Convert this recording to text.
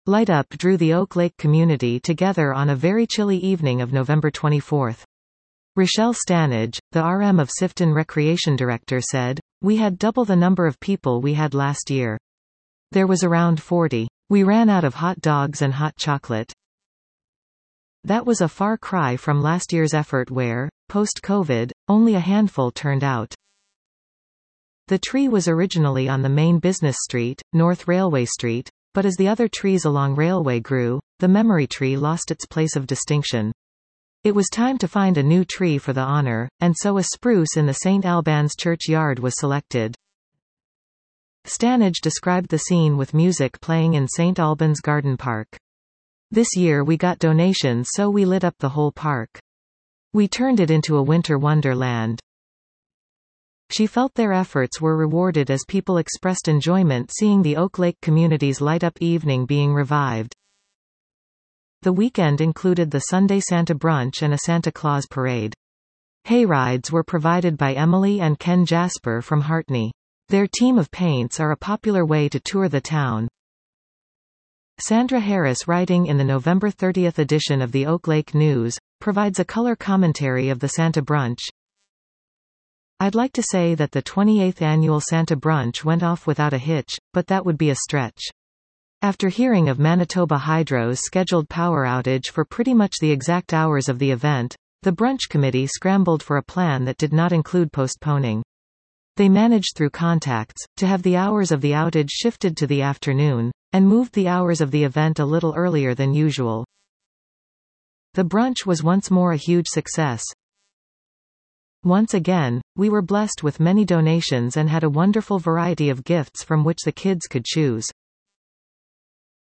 Light Up drew the Oak Lake community together on a very chilly evening of November 24. Rochelle Stanage, the RM of Sifton Recreation Director, said, "We had double the number of people we had last year. There was around 40. We ran out of hot dogs and hot chocolate. That was a far cry from last year's effort where, post-COVID, only a handful turned out." The tree was originally on the main business street, North Railway Street, but as the other trees along Railway grew, the memory tree lost its place of distinction. It was time to find a new tree for the honor, and so a spruce in the St. Albans churchyard was selected. Stanage described the scene with music playing in St. Albans Garden Park. "This year we got donations, so we lit up the whole park. We turned it into a winter wonderland." She felt their efforts were rewarded as people expressed enjoyment seeing the Oak Lake community's light-up evening being revived. The weekend included the Sunday Santa Brunch and a Santa Claus parade. Hayrides were provided by Emily and Ken Jasper from Hartney. Their team of paints are a popular way to tour the town. Sandra Harris, writing in the November 30th edition of the Oak Lake News, provides a color commentary of the Santa Brunch. "I'd like to say that the 28th annual Santa Brunch went off without a hitch, but that would be a stretch. After hearing of Manitoba Hydro's scheduled power outage for pretty much the exact hours of the event, the brunch committee scrambled for a plan that did not include postponing. They managed through contacts to have the hours of the outage shifted to the afternoon, and moved the hours of the event a little earlier than usual. The brunch was once more a huge success. Once again, we were blessed with many donations and had a wonderful variety of gifts from which the kids could choose.